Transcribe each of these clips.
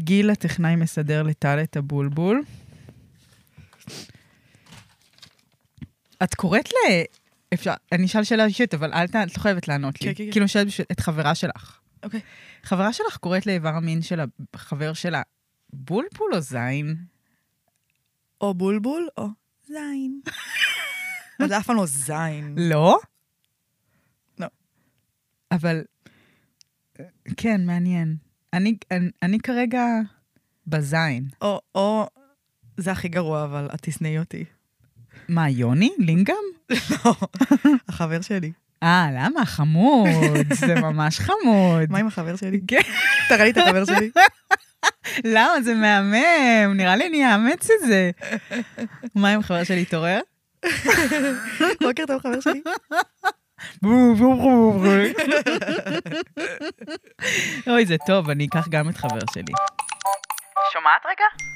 גיל הטכנאי מסדר לטל את הבולבול. את קוראת אפשר, אני אשאל שאלה אישית, אבל את לא חייבת לענות לי. כאילו שאלת את חברה שלך. אוקיי. חברה שלך קוראת לאיבר המין של החבר שלה בולבול או זין? או בולבול או זין. אז אף פעם לא זין. לא? לא. אבל, כן, מעניין. אני כרגע בזין. או, זה הכי גרוע, אבל את תסנאי אותי. מה, יוני? לינגאם? לא, החבר שלי. למה? חמוד. זה ממש חמוד. מה עם החבר שלי? כן. תראה לי את החבר שלי. למה? זה מהמם. נראה לי אני אאמץ את זה. מה עם חבר שלי? תורר? בוקר טוב, חבר שלי. אוי, זה טוב, אני אקח גם את חבר שלי. שומעת רגע?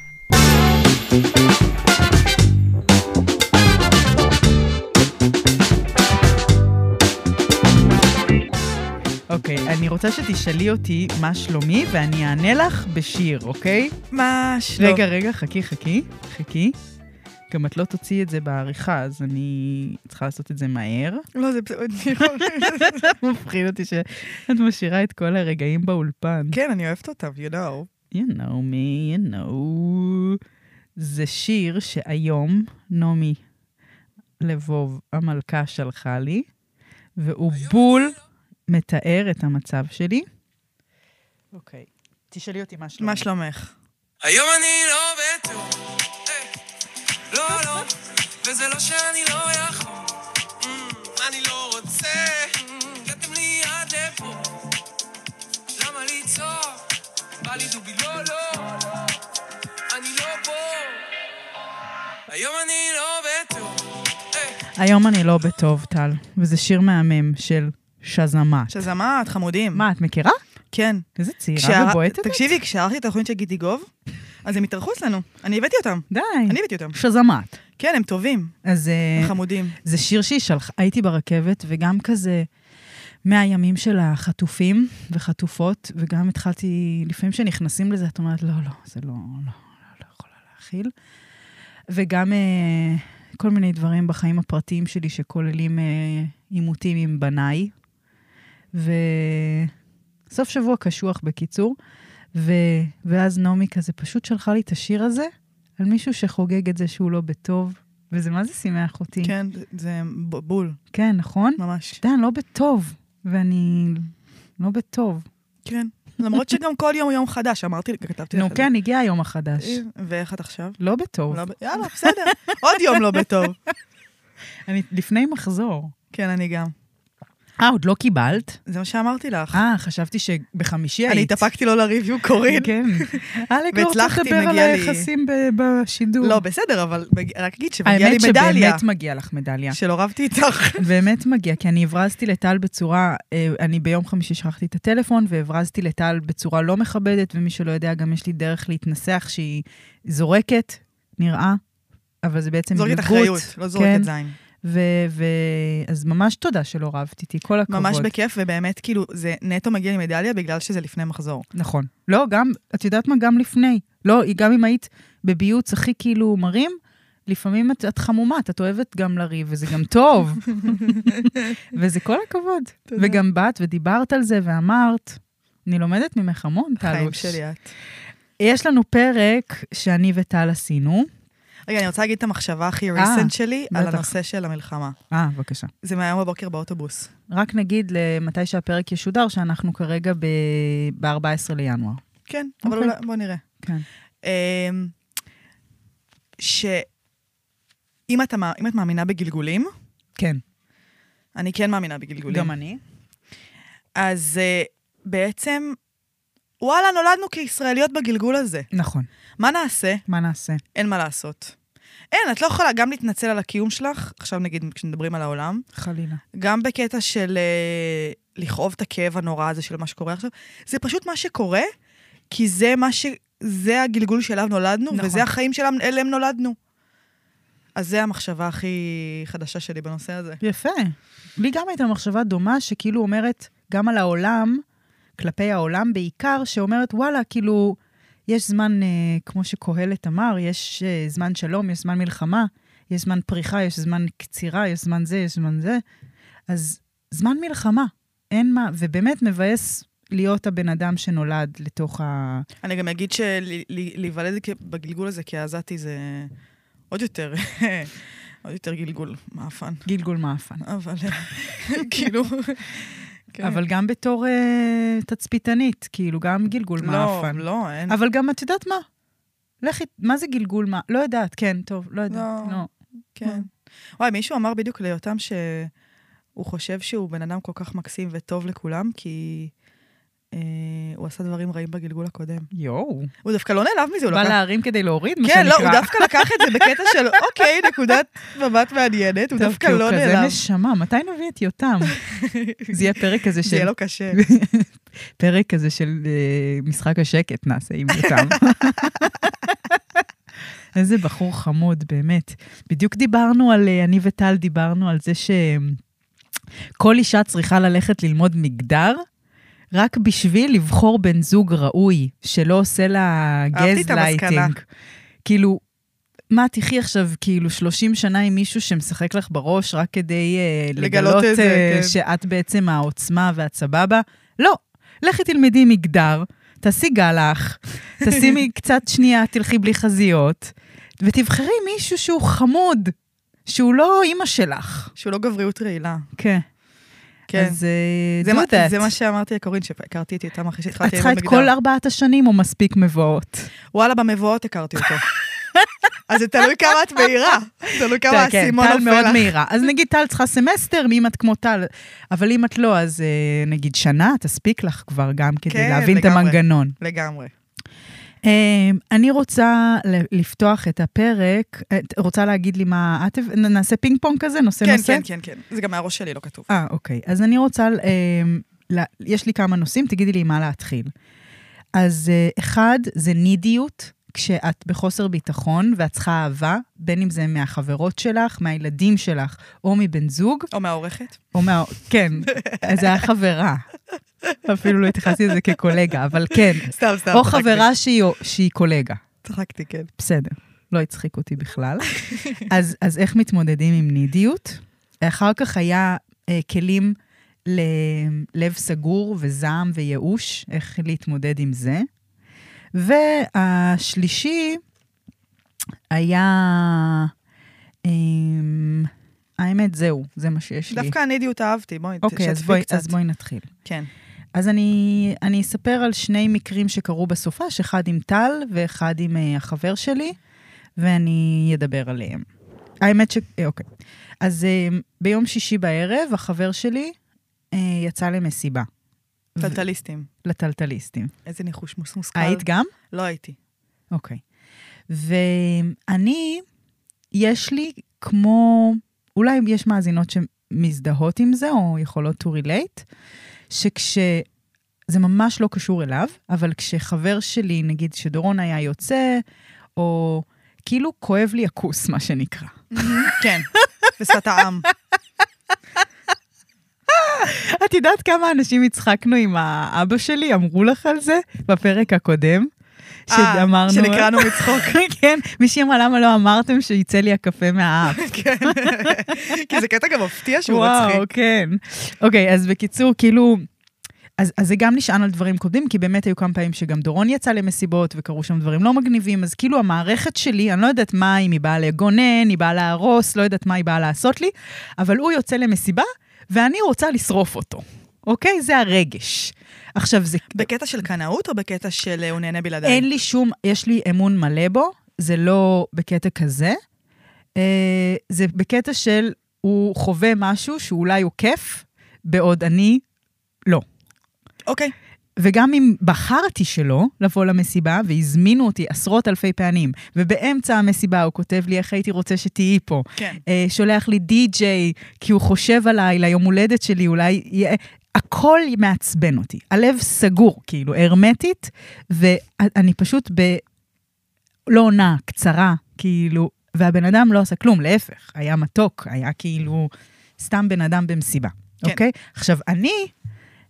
אוקיי, אני רוצה שתשאלי אותי מה שלומי, ואני אענה לך בשיר, אוקיי? מה שלום? רגע, חכי. גם את לא תוציא את זה בעריכה, אז אני צריכה לעשות את זה מהר. לא, זה מפחיד אותי שאת משאירה את כל הרגעים באולפן. כן, אני אוהבת אותם, you know. You know me, you know. זה שיר שהיום נעמי לבוב המלכה שלחה לי, והוא בול מתאר את המצב שלי. אוקיי, תשאלי אותי מה שלומך. מה שלומך? היום אני לא בטוב, לא, וזה לא שאני לא יכול, אני לא רוצה, גאתם לי עד לפה, למה ליצור, בא לי דובי, לא, אני לא פה, היום אני לא בטוב. היום אני לא בטוב, טל, וזה שיר מהמם של שזמת. שזמת, חמודים. מה, את מכירה? כן. איזה צעירה ובועטת? תקשיבי, כשערכתי את התוכנית של גידי גוב, אז הם התארחו אצלנו. אני הבאתי אותם. די. אני הבאתי אותם. שזמת. כן, הם טובים. אז חמודים. זה שיר שהיא שלחה, הייתי ברכבת, וגם כזה מהימים של החטופים וחטופות, וגם התחלתי, לפעמים שנכנסים לזה, את אומרת, לא, זה לא יכולה להכיל. וגם כל מיני דברים בחיים הפרטיים שלי, שכוללים עימותים עם בניי, וסוף שבוע קשוח בקיצור, ואז נעמי כזה פשוט שלחה לי את השיר הזה, על מישהו שחוגג את זה שהוא לא בטוב, וזה מה זה שימח אותי. כן, זה בול. כן, נכון? ממש. אתה יודע, אני לא בטוב, ואני לא בטוב. כן. למרות שגם כל יום הוא יום חדש, אמרתי, כתבתי לך. נו כן, הגיע היום החדש. ואיך את עכשיו? לא בטוב. יאללה, בסדר. עוד יום לא בטוב. אני לפני מחזור. כן, אני גם. עוד לא קיבלת? זה מה שאמרתי לך. חשבתי שבחמישי היית. אני התאפקתי לו לריוויו קורין. כן. אלק לא רוצה לדבר על היחסים בשידור. לא, בסדר, אבל רק אגיד שמגיע לי מדליה. האמת שבאמת מגיע לך מדליה. שלא רבתי איתך. באמת מגיע, כי אני הברזתי לטל בצורה, אני ביום חמישי שכחתי את הטלפון, והברזתי לטל בצורה לא מכבדת, ומי שלא יודע, גם יש לי דרך להתנסח שהיא זורקת, נראה, אבל זה בעצם זורקת אחריות, לא זורקת זין. אז ממש תודה שלא רבתי איתי, כל הכבוד. ממש בכיף, ובאמת כאילו, זה נטו מגיע לי מדליה, בגלל שזה לפני מחזור. נכון. לא, גם, את יודעת מה, גם לפני. לא, גם אם היית בביוץ הכי כאילו מרים, לפעמים את חמומה, את אוהבת גם לריב, וזה גם טוב. וזה כל הכבוד. וגם באת ודיברת על זה, ואמרת, אני לומדת ממך המון, טלוש. חיים שלי את. יש לנו פרק שאני וטל עשינו, רגע, אני רוצה להגיד את המחשבה הכי ריסנט שלי על הנושא של המלחמה. בבקשה. זה מהיום בבוקר באוטובוס. רק נגיד למתי שהפרק ישודר, שאנחנו כרגע ב-14 לינואר. כן, אבל אולי, בוא נראה. כן. שאם את מאמינה בגלגולים, כן. אני כן מאמינה בגלגולים. גם אני. אז בעצם, וואלה, נולדנו כישראליות בגלגול הזה. נכון. מה נעשה? מה נעשה? אין מה לעשות. אין, את לא יכולה גם להתנצל על הקיום שלך, עכשיו נגיד כשנדברים על העולם, חלילה. גם בקטע של לכאוב את הכאב הנורא הזה של מה שקורה עכשיו, זה פשוט מה שקורה, כי זה הגלגול שאליו נולדנו, נכון. וזה החיים אליהם נולדנו. אז זה המחשבה הכי חדשה שלי בנושא הזה. יפה. לי גם הייתה מחשבה דומה, שכאילו אומרת גם על העולם, כלפי העולם בעיקר, שאומרת, וואלה, כאילו, יש זמן, כמו שקהלת אמר, יש זמן שלום, יש זמן מלחמה, יש זמן פריחה, יש זמן קצירה, יש זמן זה, יש זמן זה. אז זמן מלחמה, אין מה, ובאמת מבאס להיות הבן אדם שנולד לתוך ה... אני גם אגיד שלהיוולד בגלגול הזה כעזתי זה עוד יותר, עוד יותר גלגול מאפן. גלגול מאפן. אבל כאילו... אבל גם בתור תצפיתנית, כאילו, גם גלגול מאפן. לא, אין. אבל גם, את יודעת מה? לכי, מה זה גלגול מאפן? לא יודעת, כן, טוב, לא יודעת. לא. כן. וואי, מישהו אמר בדיוק ליותם שהוא חושב שהוא בן אדם כל כך מקסים וטוב לכולם, כי הוא עשה דברים רעים בגלגול הקודם. יואו. הוא דווקא לא נעלב מזה, הוא בא לקח... להרים כדי להוריד, מה כן, שנקרא. לא, הוא דווקא לקח את זה בקטע של, אוקיי, נקודת מבט מעניינת, הוא דווקא לא נעלב. טוב, כי הוא כזה נשמה, מתי נביא את יותם? זה יהיה פרק כזה של... זה יהיה לו קשה. פרק כזה של משחק השקט נעשה עם יותם. איזה בחור חמוד, באמת. בדיוק דיברנו על, אני וטל דיברנו על זה שכל אישה צריכה ללכת ללמוד מגדר, רק בשביל לבחור בן זוג ראוי, שלא עושה לה גז לייטינג. כאילו, מה תחי עכשיו, כאילו 30 שנה עם מישהו שמשחק לך בראש, רק כדי לגלות שאת בעצם העוצמה והצבבה? לא, לכי תלמדי מגדר, תעשי גלח, תשימי קצת שנייה, תלכי בלי חזיות, ותבחרי מישהו שהוא חמוד, שהוא לא אימא שלך. שהוא לא גבריות רעילה. כן. כן. אז זה מה שאמרתי לקורין, שהכרתי את יותם אחרי שהתחלתי את צריכה את כל 4 השנים או מספיק מבואות? וואלה, במבואות הכרתי אותו. אז זה תלוי כמה את מהירה. תלוי כמה הסימון נופל לך. טל מאוד מהירה. אז נגיד טל צריכה סמסטר, אם את כמו טל. אבל אם את לא, אז נגיד שנה, תספיק לך כבר גם כדי להבין את המנגנון. לגמרי. אני רוצה לפתוח את הפרק, רוצה להגיד לי מה, נעשה פינג פונג כזה, נושא? כן. זה גם מהראש שלי, לא כתוב. אוקיי. אז אני רוצה, יש לי כמה נושאים, תגידי לי מה להתחיל. אז אחד, זה נידיות, כשאת בחוסר ביטחון ואת צריכה אהבה, בין אם זה מהחברות שלך, מהילדים שלך, או מבן זוג. או מהעורכת. כן, זה היה חברה. אפילו לא התייחסתי לזה כקולגה, אבל כן. סתם. או חברה שהיא קולגה. צחקתי, כן. בסדר, לא הצחיק אותי בכלל. אז איך מתמודדים עם נידיות? אחר כך היה כלים ללב סגור וזעם וייאוש, איך להתמודד עם זה. והשלישי היה, האמת זהו, זה מה שיש לי. דווקא הנידיות אהבתי, בואי תשתפי קצת. אז בואי נתחיל. כן. אז אני אספר על 2 מקרים שקרו בסופש, אחד עם טל ואחד עם החבר שלי, ואני אדבר עליהם. האמת אוקיי. אז ביום שישי בערב, החבר שלי יצא למסיבה. טלטליסטים. לטלטליסטים. איזה ניחוש מושכל. היית גם? לא הייתי. אוקיי. ואני, יש לי כמו, אולי יש מאזינות שמזדהות עם זה, או יכולות to relate, זה ממש לא קשור אליו, אבל כשחבר שלי, נגיד שדורון היה יוצא, או כאילו כואב לי הכוס, מה שנקרא. כן, בשפת העם. את יודעת כמה אנשים הצחקנו עם האבא שלי, אמרו לך על זה בפרק הקודם, שאמרנו... שנקראנו מצחוק. כן, מישהי אמרה, למה לא אמרתם שיצא לי הקפה מהאף? כן, כי זה קטע גם מפתיע שהוא מצחיק. וואו, כן. אוקיי, אז בקיצור, כאילו... אז זה גם נשען על דברים קודמים, כי באמת היו כמה פעמים שגם דורון יצא למסיבות, וקראו שם דברים לא מגניבים, אז כאילו המערכת שלי, אני לא יודעת מה, אם היא באה לגונן, היא באה להרוס, לא יודעת מה היא באה לעשות לי, אבל הוא יוצא למסיבה, ואני רוצה לשרוף אותו. אוקיי? זה הרגש. עכשיו זה... בקטע של קנאות או בקטע של הוא נהנה בלעדיי? אין לי שום, יש לי אמון מלא בו, זה לא בקטע כזה, זה בקטע של הוא חווה משהו שאולי הוא כיף, בעוד אני לא. אוקיי. וגם אם בחרתי שלו לבוא למסיבה, והזמינו אותי 10,000 פעמים, ובאמצע המסיבה הוא כותב לי איך הייתי רוצה שתהיי פה. כן. שולח לי די-ג'יי, כי הוא חושב עליי, ליום הולדת שלי, אולי יהיה... הכל מעצבן אותי. הלב סגור, כאילו, הרמטית, ואני פשוט לא עונה, קצרה, כאילו, והבן אדם לא עושה כלום, להפך, היה מתוק, היה כאילו סתם בן אדם במסיבה. כן. אוקיי? עכשיו, אני...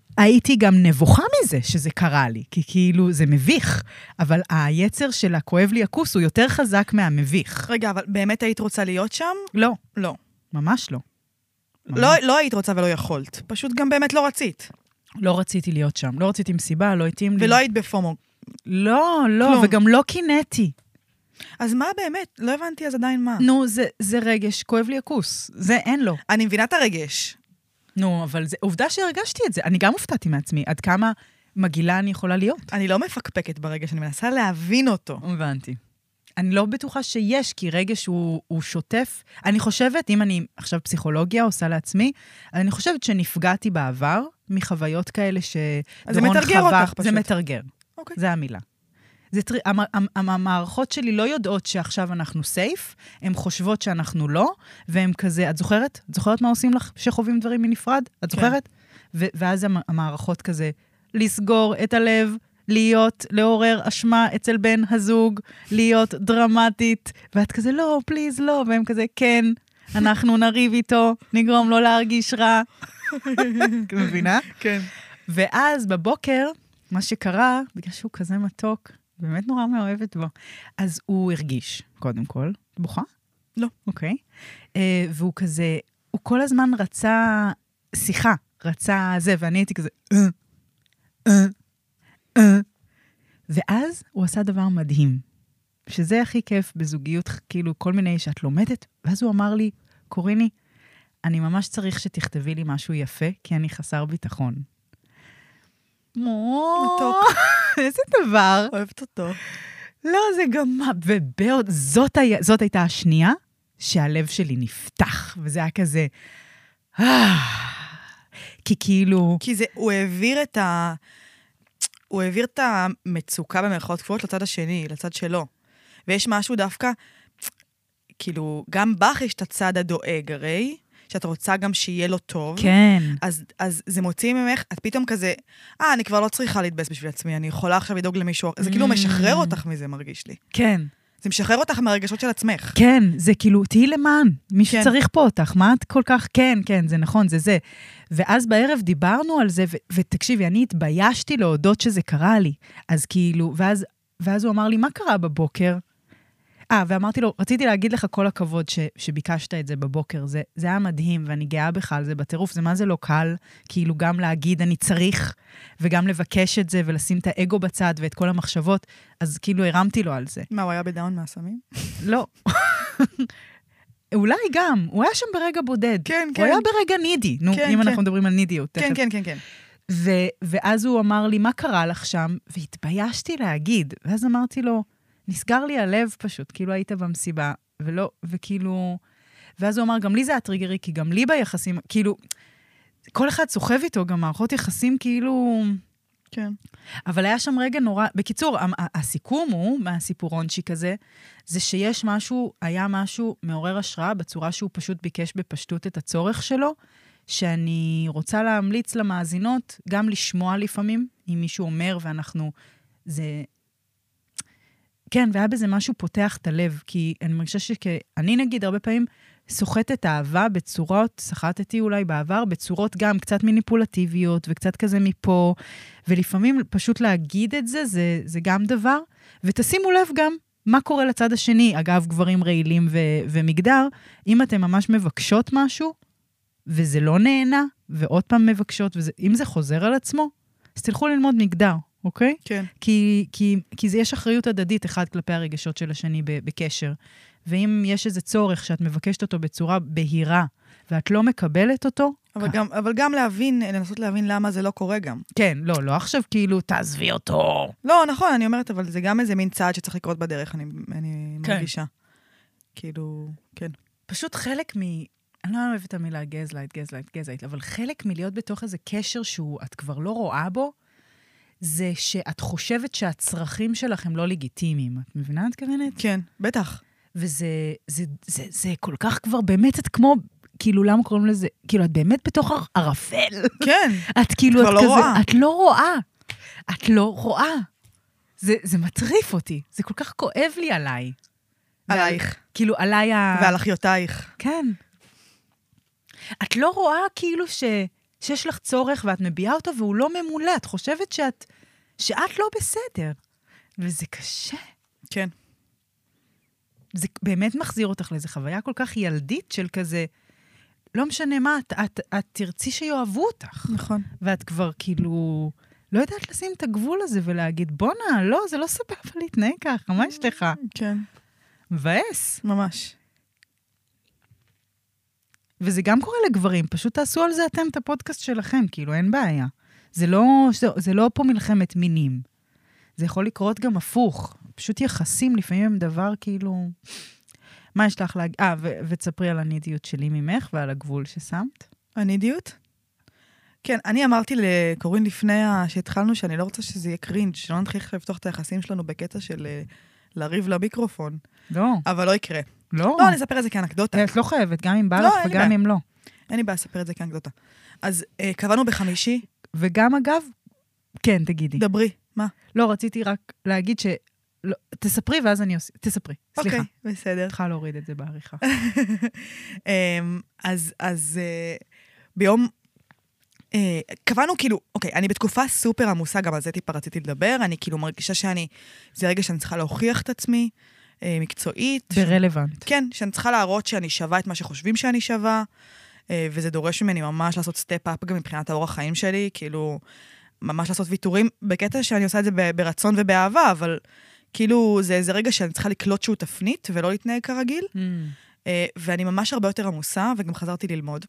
הייתי גם נבוכה מזה שזה קרה לי, כי כאילו זה מביך, אבל היצר של הכואב לי הכוס הוא יותר חזק מהמביך. רגע, אבל באמת היית רוצה להיות שם? לא. לא. ממש לא. לא היית רוצה ולא יכולת. פשוט גם באמת לא רצית. לא רציתי להיות שם. לא רציתי מסיבה, לא התאים לי. ולא היית בפומו. לא, כלום. וגם לא קינאתי. אז מה באמת? לא הבנתי אז עדיין מה. נו, זה רגש, כואב לי הכוס. זה אין לו. אני מבינה את הרגש. נו, אבל זה עובדה שהרגשתי את זה. אני גם הופתעתי מעצמי. עד כמה מגעילה אני יכולה להיות. אני לא מפקפקת ברגש, אני מנסה להבין אותו. הבנתי. אני לא בטוחה שיש, כי רגש הוא שוטף. אני חושבת, אם אני עכשיו פסיכולוגיה עושה לעצמי, אני חושבת שנפגעתי בעבר מחוויות כאלה זה מתרגר אותך פשוט. זה מתרגר. אוקיי. זה המילה. המערכות שלי לא יודעות שעכשיו אנחנו סייף, הן חושבות שאנחנו לא, והן כזה, את זוכרת? את זוכרת מה עושים לך שחווים דברים מנפרד? את זוכרת? ואז המערכות כזה, לסגור את הלב, לעורר אשמה אצל בן הזוג, להיות דרמטית, ואת כזה, לא, פליז, לא, והם כזה, כן, אנחנו נריב איתו, נגרום לו להרגיש רע. מבינה? כן. ואז בבוקר, מה שקרה, בגלל שהוא כזה מתוק, באמת נורא מאוהבת בו, אז הוא הרגיש, קודם כל, בוכה? לא. אוקיי. והוא כזה, הוא כל הזמן רצה שיחה, רצה זה, ואני הייתי כזה, ואז הוא עשה דבר מדהים, שזה הכי כיף בזוגיות, כאילו כל מיני שאת לומדת, ואז הוא אמר לי, קוריני, אני ממש צריך שתכתבי לי משהו יפה, כי אני חסר ביטחון. מתוק. איזה דבר. אוהבת אותו. לא, זה גם מה, זאת הייתה השנייה שהלב שלי נפתח, וזה היה כזה, כי כאילו... כי זה, הוא העביר את המצוקה במרכאות כפולות לצד השני, לצד שלו. ויש משהו דווקא, כאילו, גם בך יש את הצד הדואג, הרי, שאת רוצה גם שיהיה לו טוב. כן. אז זה מוציא ממך, את פתאום כזה, אני כבר לא צריכה להתבאס בשביל עצמי, אני יכולה עכשיו לדאוג למישהו, זה כאילו משחרר אותך מזה, מרגיש לי. כן. זה משחרר אותך מהרגשות של עצמך. כן, זה כאילו, תהי למען, מישהו צריך פה אותך, מה את כל כך, כן, זה נכון, זה. ואז בערב דיברנו על זה, ותקשיבי, אני התביישתי להודות שזה קרה לי, אז כאילו, ואז הוא אמר לי, מה קרה בבוקר? ואמרתי לו, רציתי להגיד לך כל הכבוד שביקשת את זה בבוקר, זה היה מדהים, ואני גאה בך על זה בטירוף, זה מה זה לא קל, כאילו גם להגיד אני צריך, וגם לבקש את זה, ולשים את האגו בצד, ואת כל המחשבות, אז כאילו הרמתי לו על זה. מה, הוא היה בדאון מהסמים? לא. אולי גם, הוא היה שם ברגע בודד. כן. הוא היה ברגע נידי, נו, אם אנחנו מדברים על נידיות. כן. ואז הוא אמר לי, מה קרה לך שם? והתביישתי להגיד, ואז אמרתי לו, נסגר לי הלב פשוט, כאילו היית במסיבה, וכאילו, ואז הוא אמר, גם לי זה הטריגרי, כי גם לי ביחסים, כאילו, כל אחד סוחב איתו, גם מערכות יחסים כאילו... כן. אבל היה שם רגע נורא, בקיצור, הסיכום הוא, מהסיפורונצ'י כזה, זה שיש משהו, היה משהו מעורר השראה, בצורה שהוא פשוט ביקש בפשטות את הצורך שלו, שאני רוצה להמליץ למאזינות, גם לשמוע לפעמים, אם מישהו אומר, ואנחנו, זה... כן, והיה בזה משהו פותח את הלב, כי אני מרגישה שאני נגיד הרבה פעמים סוחטת אהבה בצורות, סחטתי אולי בעבר, בצורות גם קצת מניפולטיביות, וקצת כזה מפה, ולפעמים פשוט להגיד את זה, זה גם דבר, ותשימו לב גם מה קורה לצד השני, אגב, גברים רעילים ומגדר, אם אתם ממש מבקשות משהו, וזה לא נהנה, ועוד פעם מבקשות, אם זה חוזר על עצמו, אז תלכו ללמוד מגדר. אוקיי? כן. כי יש אחריות הדדית אחד כלפי הרגשות של השני בקשר. ואם יש איזה צורך שאת מבקשת אותו בצורה בהירה, ואת לא מקבלת אותו... אבל גם להבין, לנסות להבין למה זה לא קורה גם. כן, לא עכשיו כאילו, תעזבי אותו. לא, נכון, אני אומרת, אבל זה גם איזה מין צעד שצריך לקרות בדרך, אני מרגישה. כאילו, כן. פשוט חלק אני לא אוהבת את המילה גזלייט, אבל חלק מלהיות בתוך איזה קשר את כבר לא רואה בו, זה שאת חושבת שהצרכים שלך הם לא לגיטימיים. את מבינה את כוונת? כן, בטח. וזה כל כך כבר באמת, את כמו, כאילו, למה קוראים לזה? כאילו, את באמת בתוך ערפל. כן. את כאילו, כבר לא רואה. את לא רואה. זה מטריף אותי. זה כל כך כואב לי עליי. עלייך. כאילו, עליי ועל אחיותייך. כן. את לא רואה כאילו שיש לך צורך ואת מביעה אותו והוא לא ממולא, את חושבת שאת לא בסדר. וזה קשה. כן. זה באמת מחזיר אותך לאיזו חוויה כל כך ילדית של כזה, לא משנה מה, את תרצי שיאהבו אותך. נכון. ואת כבר כאילו, לא יודעת לשים את הגבול הזה ולהגיד, בונה, לא, זה לא סבבה להתנהג ככה, מה יש לך? כן. מבאס. ממש. וזה גם קורה לגברים, פשוט תעשו על זה אתם את הפודקאסט שלכם, כאילו אין בעיה. זה לא פה מלחמת מינים. זה יכול לקרות גם הפוך. פשוט יחסים לפעמים הם דבר כאילו... מה יש לך להגיד? ותספרי על הנידיות שלי ממך ועל הגבול ששמת. הנידיות? כן, אני אמרתי לקורין לפני שהתחלנו שאני לא רוצה שזה יהיה קרינג', שלא נתחיל לפתוח את היחסים שלנו בקטע של לריב למיקרופון. לא. אבל לא יקרה. לא. לא, אני אספר את זה כאנקדוטה. את לא חייבת, גם אם בא לך וגם אם לא. אין לי בעיה לספר את זה כאנקדוטה. אז קבענו בחמישי. וגם אגב, כן, תגידי. דברי, מה? לא, רציתי רק להגיד ש... לא, תספרי ואז אני עושה... תספרי, סליחה. אוקיי, בסדר. צריכה להוריד את זה בעריכה. אז ביום... קבענו כאילו, אוקיי, אני בתקופה סופר עמוסה, גם על זה טיפה רציתי לדבר, אני כאילו מרגישה זה רגע שאני צריכה להוכיח את עצמי, מקצועית. ברלוונט. כן, שאני צריכה להראות שאני שווה את מה שחושבים שאני שווה, וזה דורש ממני ממש לעשות סטפ-אפ גם מבחינת האורח חיים שלי, כאילו, ממש לעשות ויתורים, בקטע שאני עושה את זה ברצון ובאהבה, אבל כאילו, זה רגע שאני צריכה לקלוט שהוא תפנית, ולא להתנהג כרגיל, ואני ממש הרבה יותר עמוסה, וגם חזרתי ללמוד.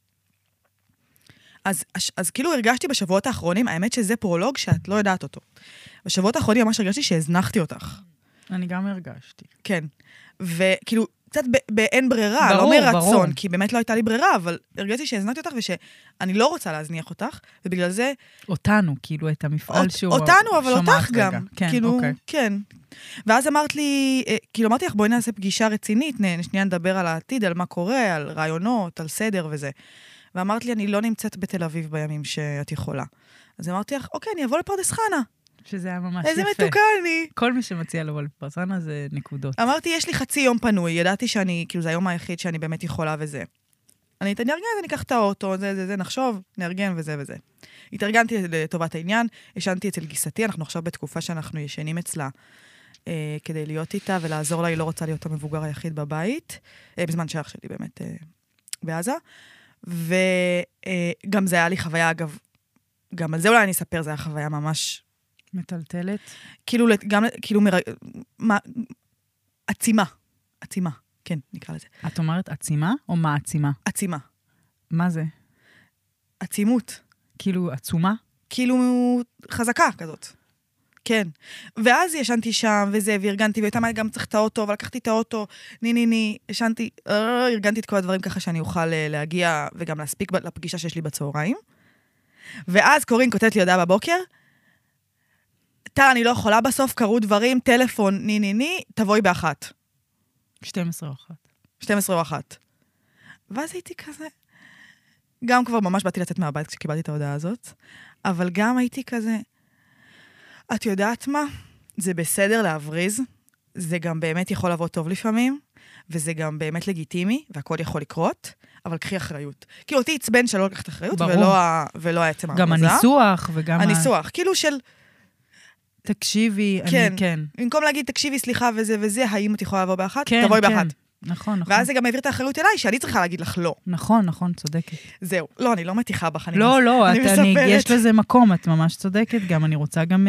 אז כאילו הרגשתי בשבועות האחרונים, האמת שזה פרולוג שאת לא יודעת אותו. בשבועות האחרונים ממש הרגשתי שהזנחתי אותך. אני גם הרגשתי. כן. וכאילו, קצת באין ברירה, לא מרצון, כי באמת לא הייתה לי ברירה, אבל הרגשתי שהזנחתי אותך ושאני לא רוצה להזניח אותך, ובגלל זה... אותנו, כאילו, את המפעל שהוא... אותנו, אבל אותך גם. כן, כאילו, אוקיי. כן. ואז אמרת לי, כאילו אמרתי לך, בואי נעשה פגישה רצינית, שנייה נדבר על העתיד, על מה קורה, על רעיונות, על סדר וזה. ואמרת לי, אני לא נמצאת בתל אביב בימים שאת יכולה. אז אמרתי לך, אוקיי, אני אבוא לפרדס חנה. שזה היה ממש יפה. איזה מתוקה אני. כל מי שמציע לבוא לפרדס חנה זה נקודות. אמרתי, יש לי חצי יום פנוי, ידעתי שאני, כאילו, זה היום היחיד שאני באמת יכולה וזה. אני נארגן, אני אקח את האוטו, זה, נחשוב, נארגן וזה וזה. התארגנתי לטובת העניין, ישנתי אצל גיסתי, אנחנו עכשיו בתקופה שאנחנו ישנים אצלה, כדי להיות איתה ולעזור לה, היא לא רוצה להיות המבוגר היחיד בבית, בזמן שאח שלי באמת בעזה. וגם זה היה לי חוויה, אגב, גם על זה אולי אני אספר, זה היה חוויה ממש... מטלטלת? כאילו, עצימה, כן, נקרא לזה. את אומרת עצימה או מעצימה? עצימה. מה זה? עצימות. כאילו עצומה? כאילו חזקה כזאת. כן. ואז ישנתי שם וזה, וארגנתי, ואיתם גם צריך את האוטו, ולקחתי את האוטו, ישנתי, ארגנתי את כל הדברים ככה שאני אוכל להגיע, וגם להספיק לפגישה שיש לי בצהריים. ואז קורין כותבת לי הודעה בבוקר, טל, אני לא יכולה בסוף, קרו דברים, טלפון, תבואי באחת. 12 או 1. 12 או 1. ואז הייתי כזה, גם כבר ממש באתי לצאת מהבית כשקיבלתי את ההודעה הזאת, אבל גם הייתי כזה, את יודעת מה? זה בסדר להבריז, זה גם באמת יכול לבוא טוב לפעמים, וזה גם באמת לגיטימי, והכל יכול לקרות, אבל קחי אחריות. כי אותי עצבן שלא לקחת אחריות, ולא העצם ההבריזה. גם הניסוח וגם... הניסוח, כאילו של... תקשיבי, כן. אני כן. במקום להגיד, תקשיבי, סליחה, וזה וזה, האם את יכולה לבוא באחת? כן, תבואי כן. באחת. נכון. ואז זה גם העביר את האחריות אליי, שאני צריכה להגיד לך לא. נכון, צודקת. זהו. לא, אני לא מתיחה בך. לא, יש לזה מקום, את ממש צודקת. גם אני רוצה גם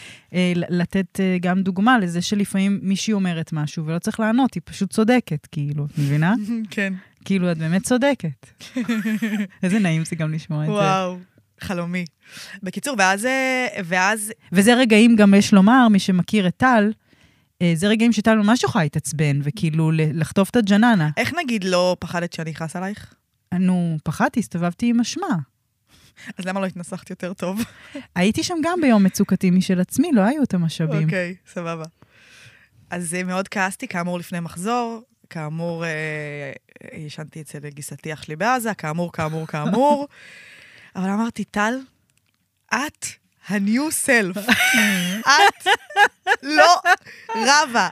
לתת גם דוגמה לזה שלפעמים מישהי אומרת משהו, ולא צריך לענות, היא פשוט צודקת, כאילו, את מבינה? כן. כאילו, את באמת צודקת. איזה נעים זה גם לשמוע את זה. וואו, חלומי. בקיצור, ואז... וזה רגעים גם יש לומר, מי שמכיר את טל, זה רגעים שטל ממש יכולה להתעצבן, וכאילו לחטוף את הג'ננה. איך נגיד לא פחדת שאני אכעס עלייך? פחדתי, הסתובבתי עם אשמה. אז למה לא התנסחת יותר טוב? הייתי שם גם ביום מצוקתי משל עצמי, לא היו את המשאבים. אוקיי, סבבה. אז מאוד כעסתי, כאמור לפני מחזור, כאמור, ישנתי אצל גיסתי אח שלי בעזה, כאמור. אבל אמרתי, טל, את ה-new self. את לא רבה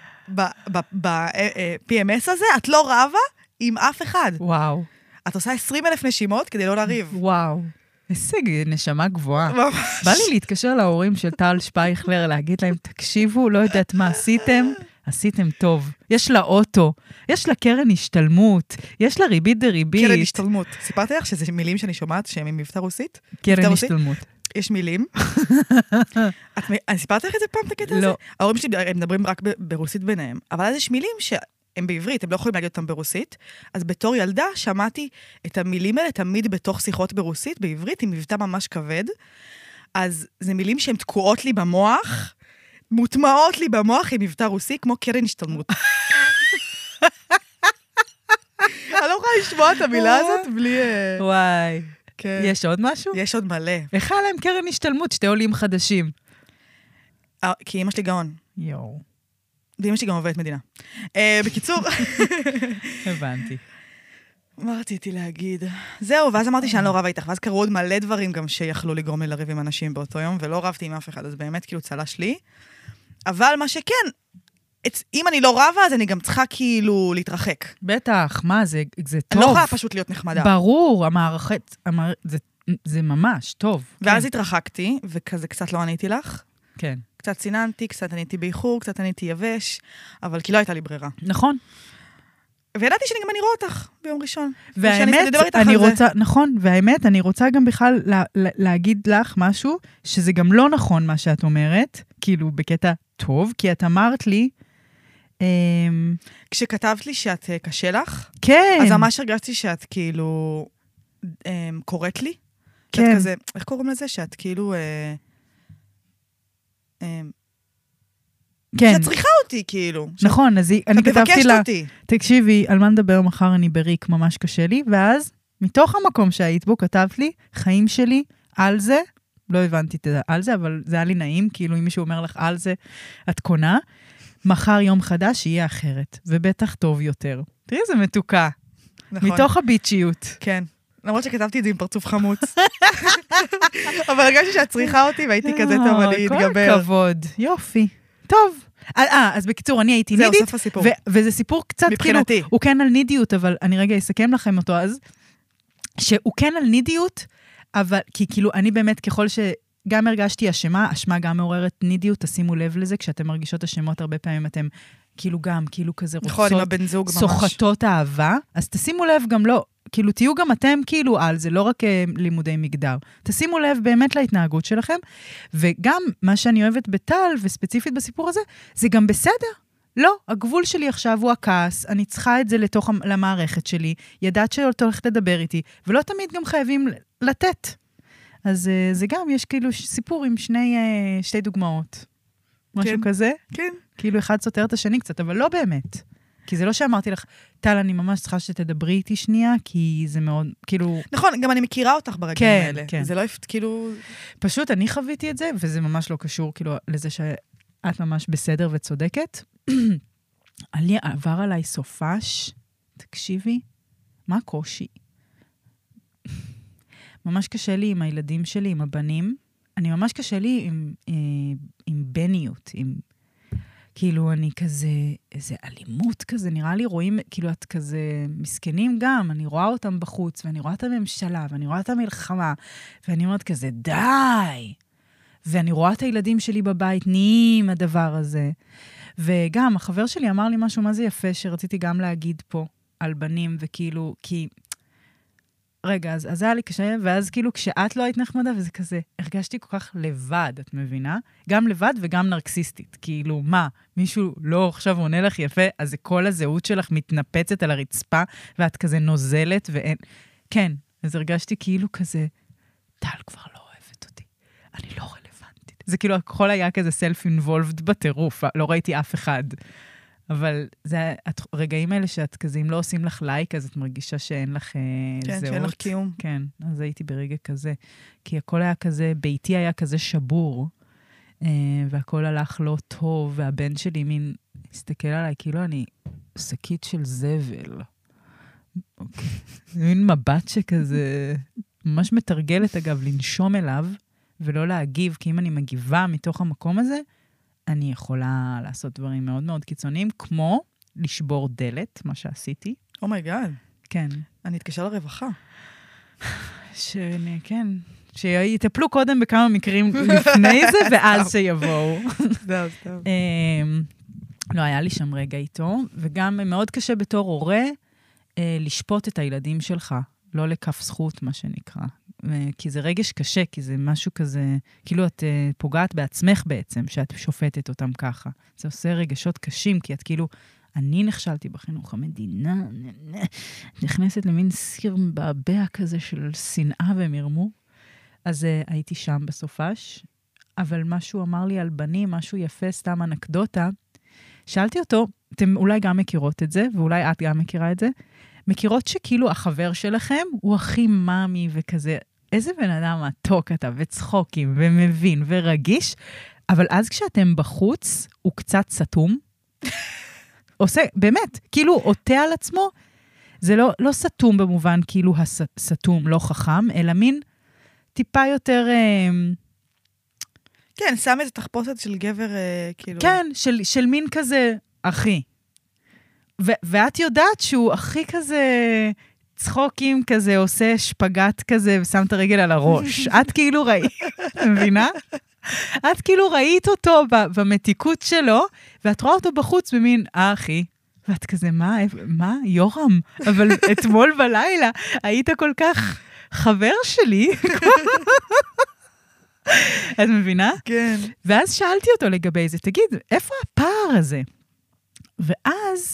ב-PMS הזה, את לא רבה עם אף אחד. וואו. את עושה 20,000 נשימות כדי לא לריב. וואו. הישג, נשמה גבוהה. ממש. בא לי להתקשר להורים של טל שפייכלר, להגיד להם, תקשיבו, לא יודעת מה עשיתם טוב. יש לה אוטו, יש לה קרן השתלמות, יש לה ריבית דריבית. קרן השתלמות. סיפרתי לך שזה מילים שאני שומעת שהן ממבטא רוסית? קרן השתלמות. יש מילים. אני סיפרתי לך את זה פעם, את הקטע הזה? לא. ההורים שלי הם מדברים רק ברוסית ביניהם, אבל אז יש מילים שהם בעברית, הם לא יכולים להגיד אותם ברוסית, אז בתור ילדה שמעתי את המילים האלה תמיד בתוך שיחות ברוסית, בעברית, עם מבטא ממש כבד, אז זה מילים שהן תקועות לי במוח, מוטמעות לי במוח עם מבטא רוסי, כמו קרן השתלמות. אני לא יכולה לשמוע את המילה הזאת בלי... וואי. כן. יש עוד משהו? יש עוד מלא. איך היה להם קרן השתלמות, שתי עולים חדשים? כי אמא שלי גאון. יואו. ואמא שלי גם עובדת מדינה. בקיצור... הבנתי. מה רציתי להגיד? זהו, ואז אמרתי שאני לא רבה איתך, ואז קרו עוד מלא דברים גם שיכלו לגרום לי לריב עם אנשים באותו יום, ולא רבתי עם אף אחד, אז באמת כאילו צלש לי. אבל מה שכן, אם אני לא רבה, אז אני גם צריכה כאילו להתרחק. בטח, מה, זה טוב. אני לא יכולה פשוט להיות נחמדה. ברור, זה ממש טוב. ואז התרחקתי, וכזה קצת לא עניתי לך. כן. קצת ציננתי, קצת עניתי באיחור, קצת עניתי יבש, אבל כי לא הייתה לי ברירה. נכון. וידעתי שאני גם אני רואה אותך ביום ראשון. והאמת, אני רוצה, נכון, והאמת, אני רוצה גם בכלל להגיד לך משהו, שזה גם לא נכון מה שאת אומרת, כאילו בקטע טוב, כי את אמרת לי, כשכתבת לי שאת קשה לך, כן. אז ממש הרגשתי שאת כאילו קוראת לי. כן. כזה, איך קוראים לזה? שאת כאילו... כן. שאת צריכה אותי, כאילו. נכון, אז אני כתבתי לה, אותי. תקשיבי, על מה נדבר מחר אני בריק, ממש קשה לי, ואז, מתוך המקום שהיית בו, כתבת לי, חיים שלי, על זה, לא הבנתי את זה על זה, אבל זה היה לי נעים, כאילו אם מישהו אומר לך על זה, את קונה, מחר יום חדש יהיה אחרת, ובטח טוב יותר. תראי, זה מתוקה. נכון. מתוך הביצ'יות. כן. למרות שכתבתי את זה עם פרצוף חמוץ. אבל הרגשתי שאת צריכה אותי, והייתי כזה טוב, אני אתגבר. כל הכבוד, יופי. טוב. אז בקיצור, אני הייתי נידית. זהו, סוף הסיפור. וזה סיפור קצת, מבחינתי. כאילו, הוא כן על נידיות, אבל אני רגע אסכם לכם אותו אז, שהוא כן על נידיות, אבל, כי כאילו, אני באמת, ככל שגם הרגשתי אשמה גם מעוררת נידיות, תשימו לב לזה, כשאתם מרגישות אשמות, הרבה פעמים אתם כאילו גם, כאילו כזה רוצות, נכון, עם הבן זוג ממש. סוחטות אהבה, אז תשימו לב גם לא, כאילו תהיו גם אתם כאילו על זה, לא רק לימודי מגדר. תשימו לב באמת להתנהגות שלכם, וגם מה שאני אוהבת בטל, וספציפית בסיפור הזה, זה גם בסדר. לא, הגבול שלי עכשיו הוא הכעס, אני צריכה את זה למערכת שלי, ידעת שלא הולכת לדבר איתי, ולא תמיד גם חייבים לתת. אז זה גם, יש כאילו סיפור עם שתי דוגמאות. משהו כזה? כן. כאילו אחד סותר את השני קצת, אבל לא באמת. כי זה לא שאמרתי לך, טל, אני ממש צריכה שתדברי איתי שנייה, כי זה מאוד, כאילו... נכון, גם אני מכירה אותך ברגעים האלה. כן. זה לא, כאילו... פשוט אני חוויתי את זה, וזה ממש לא קשור, כאילו, לזה שאת ממש בסדר וצודקת. עבר עליי סופש, תקשיבי, מה הקושי? ממש קשה לי עם הילדים שלי, עם הבנים. אני ממש קשה לי עם בניות, עם... כאילו, אני כזה, איזה אלימות כזה, נראה לי רואים, כאילו, את כזה מסכנים גם, אני רואה אותם בחוץ, ואני רואה את הממשלה, ואני רואה את המלחמה, ואני אומרת כזה, די! ואני רואה את הילדים שלי בבית, נהיים הדבר הזה. וגם, החבר שלי אמר לי משהו, מה זה יפה, שרציתי גם להגיד פה, על בנים, וכאילו, כי... רגע, אז זה היה לי קשה, ואז כאילו כשאת לא היית נחמדה, וזה כזה, הרגשתי כל כך לבד, את מבינה? גם לבד וגם נרקסיסטית. כאילו, מה? מישהו לא עכשיו עונה לך יפה, אז כל הזהות שלך מתנפצת על הרצפה, ואת כזה נוזלת, ואין... כן, אז הרגשתי כאילו כזה, טל כבר לא אוהבת אותי, אני לא רלוונטית. זה כאילו, הכל היה כזה self-involved בטירוף, לא ראיתי אף אחד. אבל זה הרגעים האלה שאת כזה, אם לא עושים לך לייק, אז את מרגישה שאין לך זהות. כן, שאין לך קיום. כן, אז הייתי ברגע כזה. כי הכל היה כזה, ביתי היה כזה שבור, והכל הלך לא טוב, והבן שלי מין הסתכל עליי, כאילו אני שקית של זבל. זה מין מבט שכזה, ממש מתרגלת אגב, לנשום אליו, ולא להגיב, כי אם אני מגיבה מתוך המקום הזה, אני יכולה לעשות דברים מאוד מאוד קיצוניים, כמו לשבור דלת, מה שעשיתי. אומייגאד. כן. אני אתקשר לרווחה. כן, שיטפלו קודם בכמה מקרים לפני זה, ואז שיבואו. טוב. לא, היה לי שם רגע איתו, וגם מאוד קשה בתור הורה לשפוט את הילדים שלך, לא לכף זכות, מה שנקרא. כי זה רגש קשה, כי זה משהו כזה, כאילו את פוגעת בעצמך בעצם, שאת שופטת אותם ככה. זה עושה רגשות קשים, כי את כאילו, אני נכשלתי בחינוך המדינה, נכנסת למין סיר מבעבע כזה של שנאה ומרמור. אז הייתי שם בסופש, אבל משהו אמר לי על בנים, משהו יפה, סתם אנקדוטה. שאלתי אותו, אתם אולי גם מכירות את זה, ואולי את גם מכירה את זה, מכירות שכאילו החבר שלכם הוא הכי מאמי וכזה, איזה בן אדם מתוק אתה, וצחוקים, ומבין, ורגיש, אבל אז כשאתם בחוץ, הוא קצת סתום. עושה, באמת, כאילו עוטה על עצמו, זה לא סתום במובן כאילו הסתום לא חכם, אלא מין טיפה יותר... כן, שם איזה תחפושת של גבר, כאילו... כן, של מין כזה, אחי. ואת יודעת שהוא הכי כזה צחוקים כזה, עושה שפגט כזה, ושם את הרגל על הראש. את כאילו ראית, מבינה? את כאילו ראית אותו במתיקות שלו, ואת רואה אותו בחוץ במין, אחי. ואת כזה, מה? יורם. אבל אתמול בלילה היית כל כך חבר שלי. את מבינה? כן. ואז שאלתי אותו לגבי זה, תגיד, איפה הפער הזה? ואז,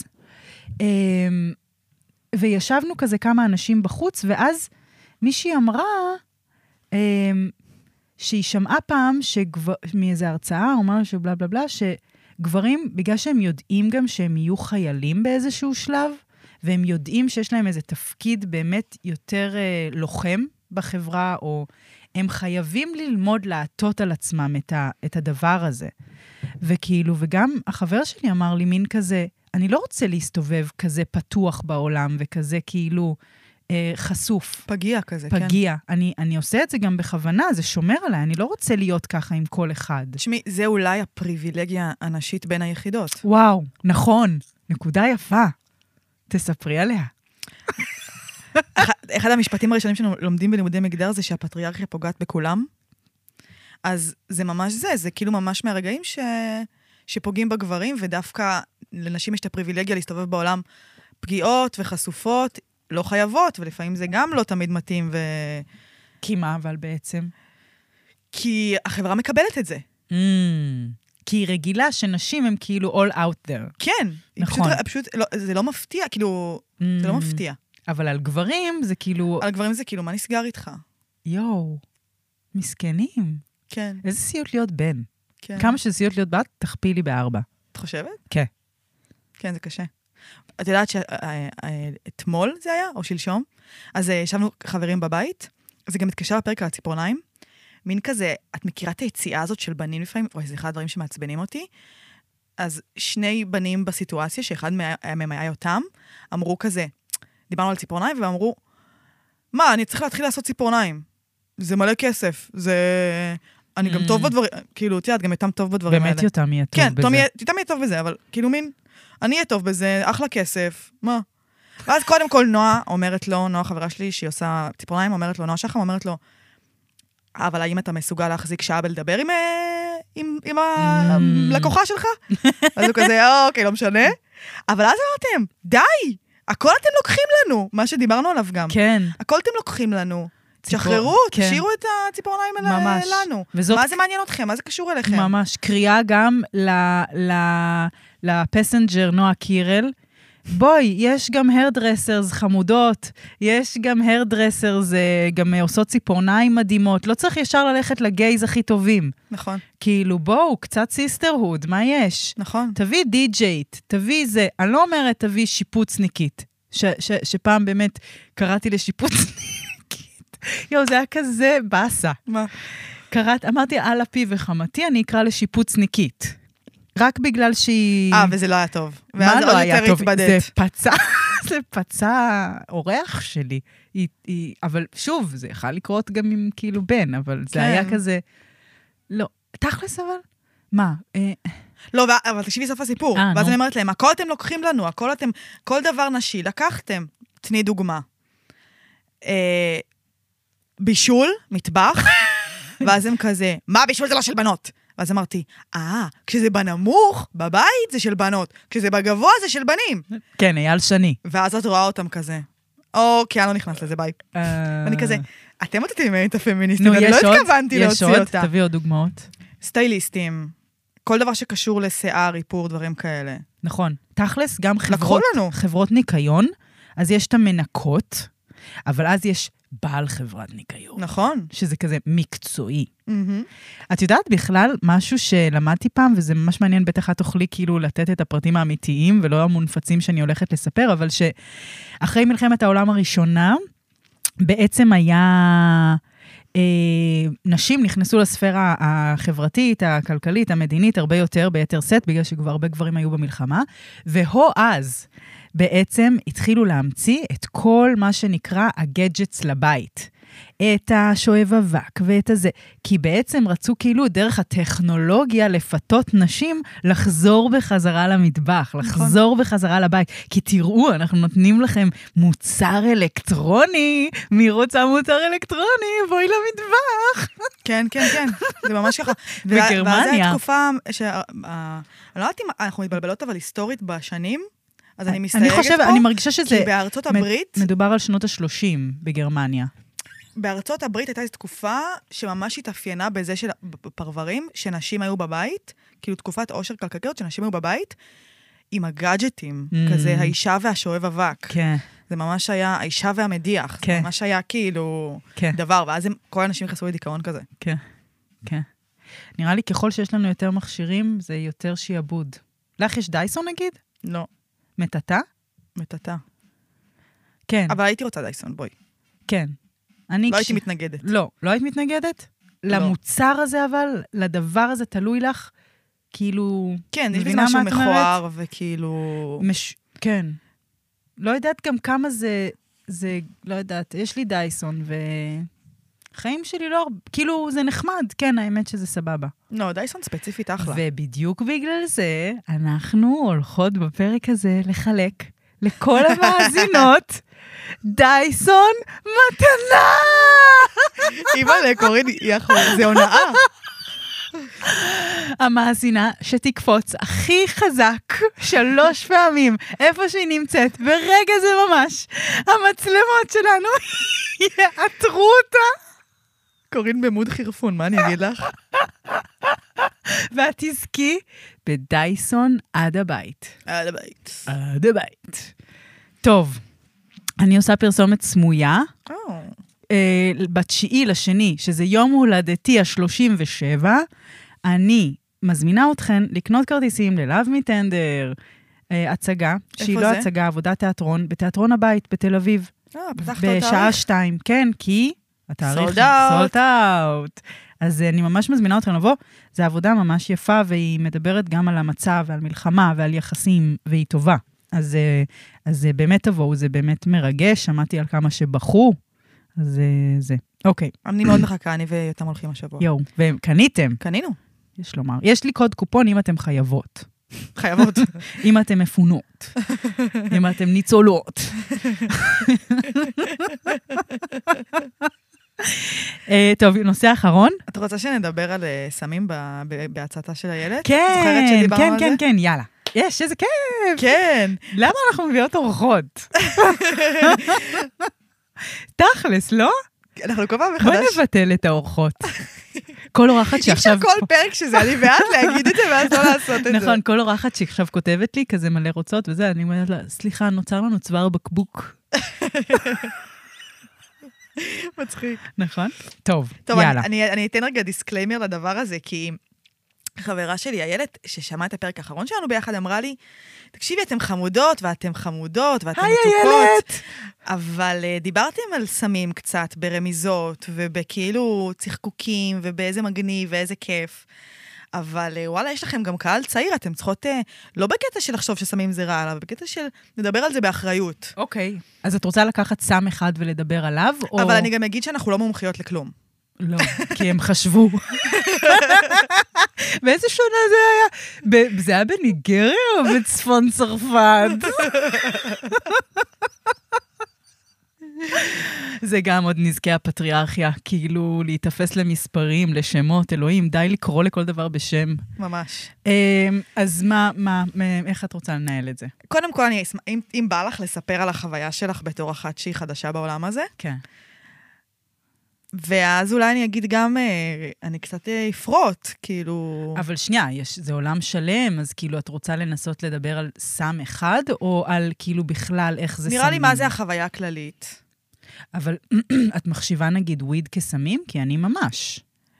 וישבנו כזה כמה אנשים בחוץ, ואז מישהי אמרה, שהיא שמעה פעם, מאיזו הרצאה, או משהו בלה בלה בלה, שגברים, בגלל שהם יודעים גם שהם יהיו חיילים באיזשהו שלב, והם יודעים שיש להם איזה תפקיד באמת יותר לוחם בחברה, או הם חייבים ללמוד לעטות על עצמם את הדבר הזה. וכאילו, וגם החבר שלי אמר לי מין כזה, אני לא רוצה להסתובב כזה פתוח בעולם, וכזה כאילו חשוף. פגיע כזה, כן. פגיע. אני עושה את זה גם בכוונה, זה שומר עליי, אני לא רוצה להיות ככה עם כל אחד. תשמעי, זה אולי הפריבילגיה הנשית בין היחידות. וואו, נכון. נקודה יפה. תספרי עליה. אחד המשפטים הראשונים שאנחנו לומדים בלימודי מגדר זה שהפטריארכיה פוגעת בכולם. אז זה ממש זה כאילו ממש מהרגעים שפוגעים בגברים, ודווקא לנשים יש את הפריבילגיה להסתובב בעולם פגיעות וחשופות, לא חייבות, ולפעמים זה גם לא תמיד מתאים. כי מה אבל בעצם? כי החברה מקבלת את זה. כי היא רגילה שנשים הם כאילו all out there. כן. נכון. פשוט, זה לא מפתיע, כאילו, זה לא מפתיע. אבל על גברים זה כאילו... על גברים זה כאילו, מה נסגר איתך? יואו, מסכנים. כן. איזה סיוט להיות בן. כן. כמה שסיוט להיות בת, תכפילי ב4. את חושבת? כן. כן, זה קשה. את יודעת שאתמול זה היה, או שלשום, אז ישבנו חברים בבית, זה גם מתקשר לפרק על הציפורניים, מין כזה, את מכירה את היציאה הזאת של בנים לפעמים, או זה אחד הדברים שמעצבנים אותי, אז שני בנים בסיטואציה, שאחד מהם היה יותם, אמרו כזה, דיברנו על ציפורניים, ואמרו, מה, אני צריך להתחיל לעשות ציפורניים. זה מלא כסף, זה... אני גם טוב בדברים, כאילו, תיאת, גם יותם טוב בדברים האלה. באמת יותם יהיה טוב בזה. כן, יותם יהיה טוב בזה, אבל כאילו מין, אני אהיה טוב בזה, אחלה כסף, מה? ואז קודם כל נועה אומרת לו, נועה חברה שלי, שהיא עושה ציפורניים, אומרת לו, נועה שחם אומרת לו, אבל האם אתה מסוגל להחזיק שעה בלדבר עם הלקוחה שלך? אז הוא כזה, אוקיי, לא משנה. אבל אז אמרתם, די, הכל אתם לוקחים לנו, מה שדיברנו עליו גם. כן. הכל אתם לוקחים לנו. תשחררו, תשאירו את הציפורניים לנו. מה זה מעניין אתכם? מה זה קשור אליכם? ממש. קריאה גם לפסנג'ר נועה קירל. בואי, יש גם הרדרסרס חמודות, יש גם הרדרסרס, גם עושות ציפורניים מדהימות, לא צריך ישר ללכת לגייז הכי טובים. נכון. כאילו, בואו, קצת סיסטרהוד, מה יש? נכון. תביא די-ג'ייט, תביא זה, אני לא אומרת תביא שיפוצניקית, שפעם באמת קראתי לשיפוצניקית. יו, זה היה כזה בסה. מה? אמרתי, על אפי וחמתי, אני אקרא לשיפוצניקית. רק בגלל שהיא... וזה לא היה טוב. מה לא היה טוב? התבדט. זה פצע אורח שלי. אבל שוב, זה יכול לקרות גם עם כאילו בן, אבל זה היה כזה... לא, תכלס אבל? מה? לא, אבל תקשיבי סוף הסיפור. ואז אני אומרת להם, הכל אתם לוקחים לנו, כל דבר נשי, לקחתם. תני דוגמה. בישול, מטבח, ואז הם כזה, מה בישול זה לא של בנות? ואז אמרתי, כשזה בנמוך, בבית זה של בנות, כשזה בגבוה זה של בנים. כן, אייל שני. ואז את רואה אותם כזה, כי אני לא נכנס לזה, ביי. ואני כזה, אתם אותי ממני את הפמיניסטים, אני לא התכוונתי להוציא אותה. יש עוד, תביא עוד דוגמאות. סטייליסטים, כל דבר שקשור לשיער, איפור, דברים כאלה. נכון. תכלס, גם חברות ניקיון, אז יש את המנקות, אבל אז יש בעל חברת ניקיון. נכון. שזה כזה מקצועי. את יודעת בכלל משהו שלמדתי פעם, וזה ממש מעניין, בטח את תוכלי כאילו לתת את הפרטים האמיתיים, ולא המונפצים שאני הולכת לספר, אבל שאחרי מלחמת העולם הראשונה, בעצם היה... נשים נכנסו לספירה החברתית, הכלכלית, המדינית, הרבה יותר ביתר סט, בגלל שכבר הרבה גברים היו במלחמה, אז בעצם התחילו להמציא את כל מה שנקרא הגדג'טס לבית. את השואב אבק ואת הזה. כי בעצם רצו כאילו דרך הטכנולוגיה לפתות נשים לחזור בחזרה למטבח, לחזור בחזרה לבית. כי תראו, אנחנו נותנים לכם מוצר אלקטרוני, מי רוצה מוצר אלקטרוני? בואי למטבח. כן, כן, כן, זה ממש ככה. בגרמניה. ואז זו התקופה, אני לא יודעת אם אנחנו מתבלבלות אבל היסטורית בשנים, אז אני מסתייגת פה. אני מרגישה שזה... כי בארצות הברית... מדובר על שנות ה-30 בגרמניה. בארצות הברית הייתה איזו תקופה שממש התאפיינה בזה של פרברים, שנשים היו בבית, כאילו תקופת עושר כלכלית, שנשים היו בבית, עם הגאדג'טים, כזה האישה והשואב אבק. כן. זה ממש היה האישה והמדיח, זה ממש היה כאילו דבר, ואז כל האנשים נכנסו לדיכאון כזה. כן, כן. נראה לי ככל שיש לנו יותר מכשירים, זה יותר שיעבוד. לך יש דייסון נגיד? לא. מטאטה? מטאטה. כן. אבל הייתי רוצה דייסון, בואי. כן. לא הייתי מתנגדת. לא היית מתנגדת? למוצר הזה אבל, לדבר הזה תלוי לך, כאילו... כן, יש בזה משהו מכוער וכאילו... כן. לא יודעת גם כמה זה, לא יודעת, יש לי דייסון חיים שלי לא... כאילו, זה נחמד, כן, האמת שזה סבבה. לא, דייסון ספציפית אחלה. ובדיוק בגלל זה, אנחנו הולכות בפרק הזה לחלק לכל המאזינות דייסון מתנה! אימא לקורין, זה הונאה. המאזינה שתקפוץ הכי חזק 3 פעמים, איפה שהיא נמצאת, ברגע זה ממש, המצלמות שלנו יעטרו אותה. קורין במוד חירפון, מה אני אגיד לך? ואת תזכי בדייסון עד הבית. עד הבית. עד הבית. טוב, אני עושה פרסומת סמויה. ב9/2, שזה יום הולדתי ה-37, אני מזמינה אתכן לקנות כרטיסים ללאב מיטנדר, הצגה, שהיא לא הצגה, עבודת תיאטרון, בתיאטרון הבית בתל אביב. בשעה 2, כן, כי התאריך סולד אאוט. אז אני ממש מזמינה אתכן לבוא, זו עבודה ממש יפה, והיא מדברת גם על המצב ועל מלחמה ועל יחסים, והיא טובה. אז באמת תבואו, זה באמת מרגש, שמעתי על כמה שבחרו, אז זה. אוקיי. אני מאוד מחכה, אני ויותם הולכים השבוע. יואו, וקניתם. קנינו. יש לומר. יש לי קוד קופון אם אתם חייבות. חייבות. אם אתם מפונות. אם אתם ניצולות. טוב, נושא האחרון. את רוצה שנדבר על סמים בהצעתה של הילד? כן, כן, כן, כן, יאללה. יש, איזה כיף. כן. למה אנחנו מביאות אורחות? תכלס, לא? אנחנו כל פעם מחדש. בואי נבטל את האורחות. כל אורחת שעכשיו... אי אפשר כל פרק שזה אני ואת להגיד את זה, ואז לא לעשות את זה. נכון, כל אורחת שעכשיו כותבת לי, כזה מלא רוצות, וזה, אני אומרת לה, סליחה, נוצר לנו צוואר בקבוק. מצחיק. נכון? טוב, יאללה. אני אתן רגע דיסקליימר לדבר הזה, כי חברה שלי, הילד, ששמעה את הפרק האחרון שלנו ביחד, אמרה לי, תקשיבי, אתם חמודות, ואתם מתוקות. אבל דיברתם על סמים קצת, ברמיזות, ובכאילו צחקוקים, ובאיזה מגניב, ואיזה כיף. אבל וואלה, יש לכם גם קהל צעיר, אתם צריכות, לא בקטע של לחשוב שסמים זה רע, אלא בקטע של לדבר על זה באחריות. אוקיי. אז את רוצה לקחת סם אחד ולדבר עליו, או... אבל אני גם אגיד שאנחנו לא מומחיות לכלום. לא, כי הם חשבו. באיזה שונה זה היה? זה היה בניגריה או בצפון צרפת? זה גם עוד נזקי הפטריארכיה, כאילו להתאפס למספרים, לשמות, אלוהים, די לקרוא לכל דבר בשם. ממש. אז איך את רוצה לנהל את זה? קודם כל, אם בא לך לספר על החוויה שלך בתור אחת שהיא חדשה בעולם הזה, כן. ואז אולי אני אגיד גם, אני קצת אפרוט, כאילו... אבל שנייה, זה עולם שלם, אז כאילו את רוצה לנסות לדבר על סם אחד, או על כאילו בכלל איך זה סמים? נראה לי מה זה החוויה הכללית. אבל את מחשיבה נגיד וויד כסמים? כי אני ממש.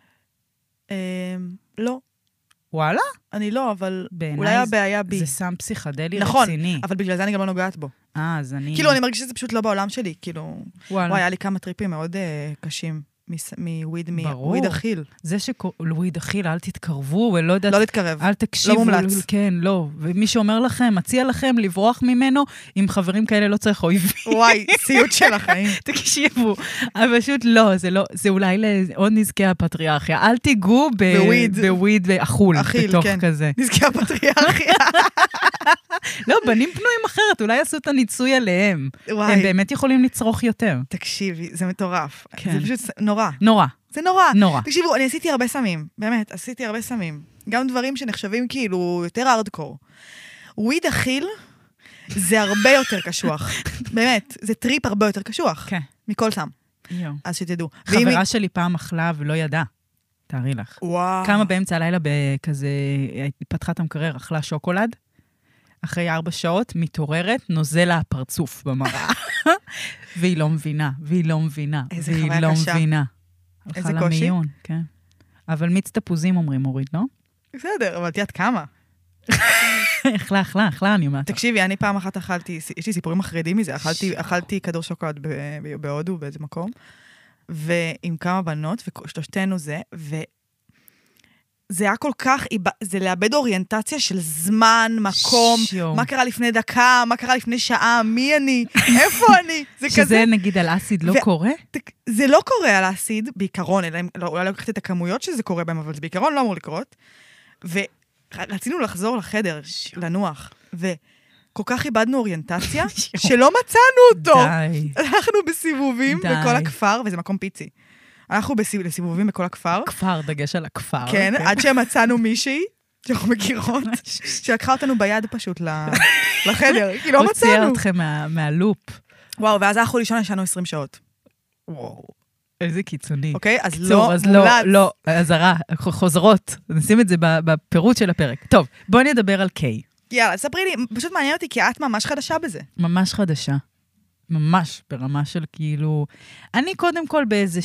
לא. וואלה? אני לא, אבל אולי הבעיה בי. זה סם פסיכדלי נכון, רציני. נכון, אבל בגלל זה אני גם לא נוגעת בו. אז אני... כאילו, אני מרגיש שזה פשוט לא בעולם שלי, כאילו... וואלה. וואי, היה לי כמה טריפים מאוד קשים. מוויד אכיל. זה שוויד אכיל, אל תתקרבו, ולא יודעת... לא להתקרב. אל תקשיבו. לא מומלץ. כן, לא. ומי שאומר לכם, מציע לכם לברוח ממנו, עם חברים כאלה לא צריך אויבים. וואי, סיוט של החיים. תקשיבו. אבל פשוט לא, זה אולי לעוד נזקי הפטריארכיה. אל תיגעו בוויד אכול. אכיל, בתוך כן. כזה. נזקי הפטריארכיה. לא, בנים פנויים אחרת, אולי יעשו את הניצוי עליהם. וואי. הם באמת יכולים לצרוך יותר. תקשיבי, זה מטורף. כן. זה פשוט נורא. נורא. זה נורא. נורא. תקשיבו, אני עשיתי הרבה סמים. באמת, עשיתי הרבה סמים. גם דברים שנחשבים כאילו יותר ארדקור. וויד אכיל זה הרבה יותר קשוח. באמת, זה טריפ הרבה יותר קשוח. כן. מכל סם. יו. אז שתדעו. חברה שלי פעם אכלה ולא ידעה. תארי לך. וואו. כמה באמצע הלילה בכזה, פתחה את המקרר, אכלה שוקולד, אחרי 4 שעות, מתעוררת, נוזל לה הפרצוף במראה. והיא לא מבינה, והיא לא מבינה. איזה והיא חוויה לא קשה. מבינה. איזה הלכה קושי. למיון, כן. אבל מיץ תפוזים אומרים, אורית, לא? בסדר, אבל תיאת כמה? אכלה, אני אומרת. תקשיבי, אני פעם אחת אכלתי, יש לי סיפורים מחרידים מזה, אכלתי כדור שוקולד בהודו באיזה מקום, ועם כמה בנות, ושלושתנו זה, זה היה כל כך, זה לאבד אוריינטציה של זמן, מקום, מה קרה לפני דקה, מה קרה לפני שעה, מי אני, איפה אני, זה כזה. שזה נגיד על אסיד לא קורה? זה לא קורה על אסיד, בעיקרון, אולי לא לקחת את הכמויות שזה קורה בהם, אבל זה בעיקרון לא אמור לקרות. ורצינו לחזור לחדר, לנוח, וכל כך איבדנו אוריינטציה, שלא מצאנו אותו. די. אנחנו בסיבובים בכל הכפר, וזה מקום פיצי. אנחנו לסיבובים בכל הכפר. כפר, דגש על הכפר. כן, עד שמצאנו מישהי, שאנחנו מכירות, שלקחה אותנו ביד פשוט לחדר, כי לא מצאנו. הוציאה אתכם מהלופ. וואו, ואז אנחנו לישון ישנו 20 שעות. וואו, איזה קיצוני. אוקיי, אז לא מומלץ. לא, הזרה, חוזרות. נשים את זה בפירוט של הפרק. טוב, בואי נדבר על קיי. יאללה, ספרי לי, פשוט מעניין אותי, כי את ממש חדשה בזה. ממש חדשה. ממש, ברמה של כאילו... אני קודם כל באיזה...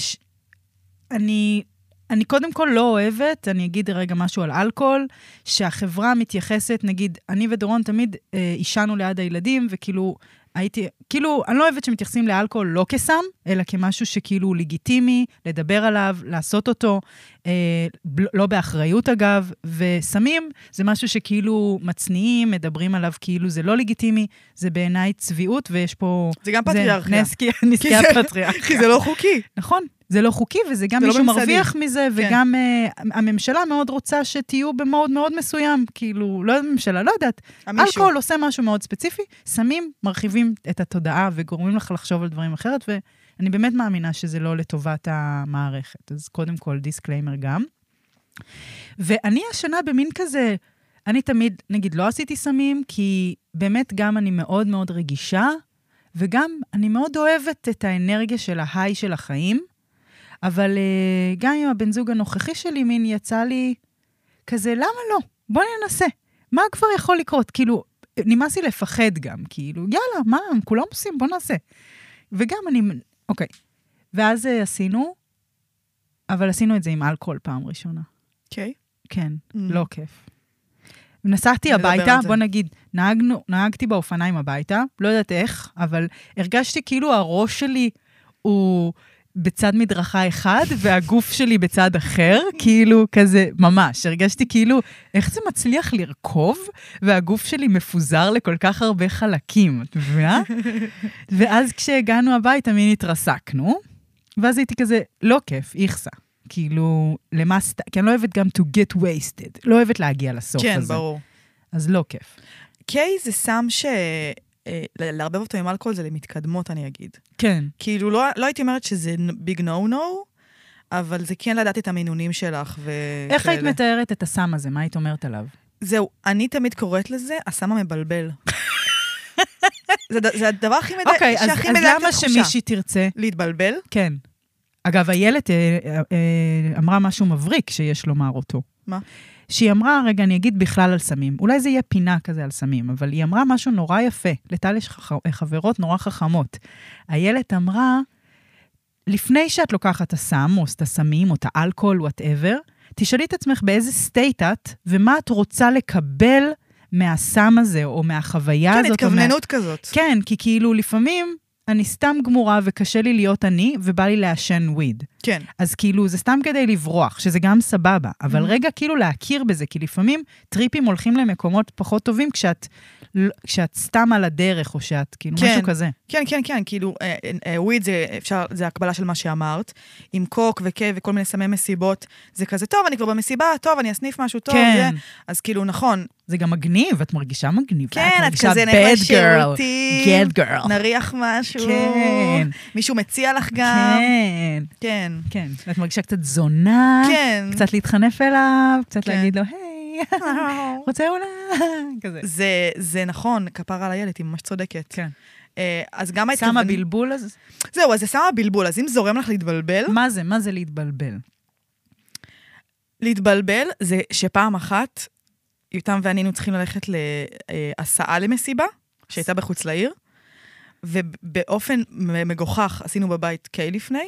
אני קודם כל לא אוהבת, אני אגיד רגע משהו על אלכוהול, שהחברה מתייחסת, נגיד, אני ודורון תמיד אישנו ליד הילדים, וכאילו, כאילו, אני לא אוהבת שמתייחסים לאלכוהול לא כסם, אלא כמשהו שכאילו הוא לגיטימי, לדבר עליו, לעשות אותו, לא באחריות אגב, וסמים זה משהו שכאילו מצניעים, מדברים עליו כאילו זה לא לגיטימי, זה בעיניי צביעות, ויש פה... זה גם פטריארכיה. נזקי הפטריארכיה. כי זה לא חוקי. נכון. זה לא חוקי, וזה גם מישהו מרוויח מזה, וגם הממשלה מאוד רוצה שתהיו במוד מאוד מסוים, כאילו, לא הממשלה, לא יודעת. אלכוהול עושה משהו מאוד ספציפי, סמים, מרחיבים את התודעה, וגורמים לך לחשוב על דברים אחרת, ואני באמת מאמינה שזה לא לטובת המערכת. אז קודם כל, דיסקליימר גם. ואני השנה במין כזה, אני תמיד, נגיד, לא עשיתי סמים, כי באמת גם אני מאוד מאוד רגישה, וגם אני מאוד אוהבת את האנרגיה של ההיי של החיים, אבל גם עם הבן זוג הנוכחי שלי, מין יצא לי כזה, למה לא? בוא ננסה. מה כבר יכול לקרות? כאילו, נמאס לי לפחד גם, כאילו, יאללה, מה? כולם עושים, בוא נעשה. וגם אני, אוקיי. ואז עשינו, אבל עשינו את זה עם אלכוהול פעם ראשונה. אוקיי. כן, לא כיף. נסעתי הביתה, בוא נגיד, נהגתי באופניים הביתה, לא יודעת איך, אבל הרגשתי כאילו הראש שלי הוא בצד מדרכה אחד, והגוף שלי בצד אחר, כאילו כזה, ממש, הרגשתי כאילו, איך זה מצליח לרכוב, והגוף שלי מפוזר לכל כך הרבה חלקים, את מבינה? ואז כשהגענו הביתה, מין התרסקנו, ואז הייתי כזה, לא כיף, איכסה. כאילו, למאסטה, כי אני לא אוהבת גם to get wasted, לא אוהבת להגיע לסוף הזה. כן, ברור. אז לא כיף. קיי זה סם לערבב אותו עם אלכוהול זה למתקדמות, אני אגיד. כן. כאילו, לא הייתי אומרת שזה ביג נו-נו, אבל זה כן לדעת את המינונים שלך וכאלה. איך היית מתארת את הסם הזה? מה היית אומרת עליו? זהו, אני תמיד קוראת לזה, הסם המבלבל. זה הדבר הכי מדהים, אוקיי, אז למה שמישהי תרצה? להתבלבל? כן. אגב, איילת אמרה משהו מבריק שיש לומר אותו. מה? שהיא אמרה, רגע, אני אגיד בכלל על סמים. אולי זה יהיה פינה כזה על סמים, אבל היא אמרה משהו נורא יפה. לטל יש חברות נורא חכמות. איילת אמרה, לפני שאת לוקחת את הסם, או את הסמים, או את האלכוהול, whatever, תשאלי את עצמך באיזה סטייט את, ומה את רוצה לקבל מהסם הזה, או מהחוויה הזאת. כן, התכווננות כזאת. כן, כי כאילו לפעמים אני סתם גמורה וקשה לי להיות אני, ובא לי לעשן וויד. כן. אז כאילו זה סתם כדי לברוח, שזה גם סבבה. אבל רגע כאילו להכיר בזה, כי לפעמים טריפים הולכים למקומות פחות טובים כשאת סתם על הדרך, או שאת כאילו משהו כזה. כן, כן, כן, כאילו וויד זה הקבלה של מה שאמרת, עם קוק וקייב וכל מיני סמי מסיבות, זה כזה טוב, אני כבר במסיבה, טוב, אני אסניף משהו טוב, אז כאילו נכון. זה גם מגניב, את מרגישה מגניב. כן, את כזה נקרא שירותים, נריח משהו, מישהו מציע לך גם. כן. כן. כן. את מרגישה קצת זונה, קצת להתחנף אליו, קצת להגיד לו, היי, רוצה אולי, כזה. זה נכון, כפרה על הילד, היא ממש צודקת. כן. אז גם שמה בלבול אז? זהו, אז זה שמה בלבול, אז אם זורם לך להתבלבל... מה זה להתבלבל? להתבלבל זה שפעם אחת, יותם ואני היינו צריכים ללכת להסעה למסיבה, שהייתה בחוץ לעיר, ובאופן מגוחך עשינו בבית קיי לפני,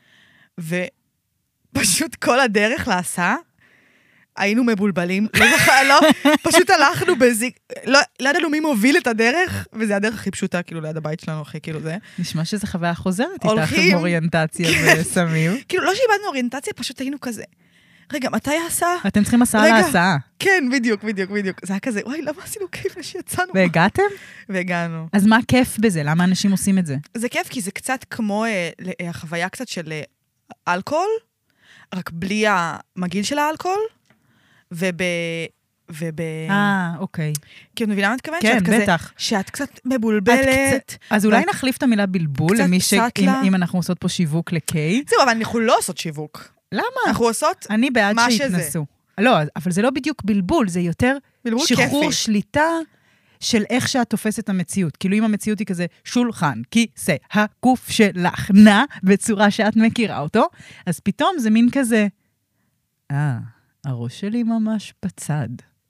ופשוט כל הדרך להסעה, היינו מבולבלים, לא, פשוט הלכנו בזיק, לא ידענו מי מוביל את הדרך, וזה הדרך הכי פשוטה, כאילו, ליד הבית שלנו, הכי כאילו זה. נשמע שזה חוויה חוזרת איתך עם אוריינטציה וסמים. כאילו, לא שאיבדנו אוריינטציה, פשוט היינו כזה. רגע, מתי ההסעה? אתם צריכים הסעה להסעה. כן, בדיוק. זה היה כזה, וואי, למה עשינו כיף שיצאנו? והגעתם? והגענו. אז מה כיף בזה? למה אנשים עושים את זה? זה כיף, כי זה קצת כמו החוויה קצת של אלכוהול, רק בלי המגיל של האלכוהול, אוקיי. כי את מבינה מה את מתכוונת? כן, בטח. שאת קצת מבולבלת. אז אולי נחליף את המילה בלבול, אם אנחנו עושות פה שיווק לקיי. זהו, אבל אנחנו לא עושות שיווק. למה? אנחנו עושות מה שזה. אני בעד שיתנסו. לא, אבל זה לא בדיוק בלבול, זה יותר שחרור שליטה של איך שאת תופסת את המציאות. כאילו אם המציאות היא כזה שולחן, כיסא, הגוף שלך נע בצורה שאת מכירה אותו, אז פתאום זה מין כזה, הראש שלי ממש בצד.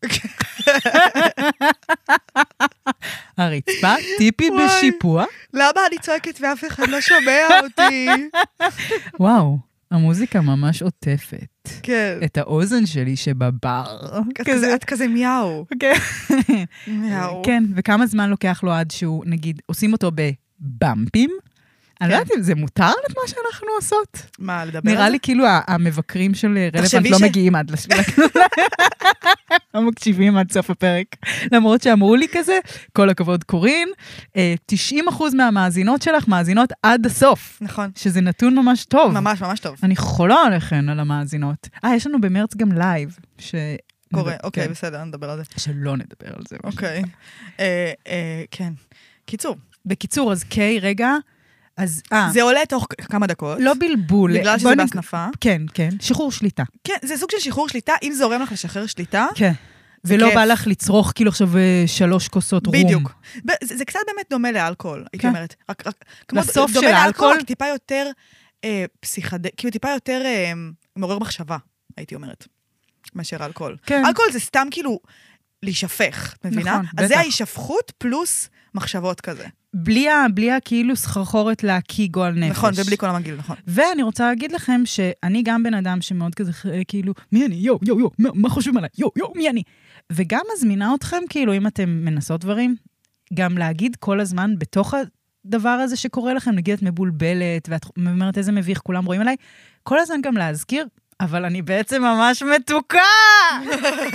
הרצפה, טיפי בשיפוע. למה אני צועקת ואף אחד לא שומע אותי? וואו, המוזיקה ממש עוטפת. כן. את האוזן שלי שבבר. את כזה מיהו. מיהו. כן, וכמה זמן לוקח לו עד שהוא, נגיד, עושים אותו בבמפים, אני לא יודעת אם זה מותר את מה שאנחנו עושות. מה, לדבר על זה? נראה לי כאילו המבקרים של רלוונט לא מגיעים עד לשבילה. לא מקשיבים עד סוף הפרק. למרות שאמרו לי כזה, כל הכבוד קורין, 90% מהמאזינות שלך מאזינות עד הסוף. נכון. שזה נתון ממש טוב. ממש, ממש טוב. אני חולה עליכן על המאזינות. יש לנו במרץ גם לייב. קורה, אוקיי, בסדר, נדבר על זה. שלא נדבר על זה. אוקיי. כן. קיצור. בקיצור, אז קיי, רגע, אז, זה עולה תוך כמה דקות. לא בלבול. בגלל שזה בהסנפה. כן, כן. שחרור שליטה. כן, זה סוג של שחרור שליטה, אם זה הורם לך לשחרר שליטה. כן. ולא בא לך לצרוך כאילו עכשיו 3 כוסות רום. בדיוק. זה קצת באמת דומה לאלכוהול, הייתי אומרת. לסוף של האלכוהול. האלכוהול. טיפה יותר כאילו טיפה יותר מעורר מחשבה, הייתי אומרת, מאשר אלכוהול. אלכוהול זה סתם כאילו להישפך, מבינה? נכון, בטח. אז זה ההישפכות פלוס מחשבות כזה. בלי כאילו סחרחורת להקיא גועל נפש. נכון, ובלי כל המגיל, נכון. ואני רוצה להגיד לכם שאני גם בן אדם שמאוד כזה כאילו, מי אני? יו, מה חושבים עליי? יו, מי אני? וגם מזמינה אתכם, כאילו, אם אתם מנסות דברים, גם להגיד כל הזמן בתוך הדבר הזה שקורה לכם, נגיד את מבולבלת, ואת אומרת איזה מביך, כולם רואים עליי, כל הזמן גם להזכיר, אבל אני בעצם ממש מתוקה!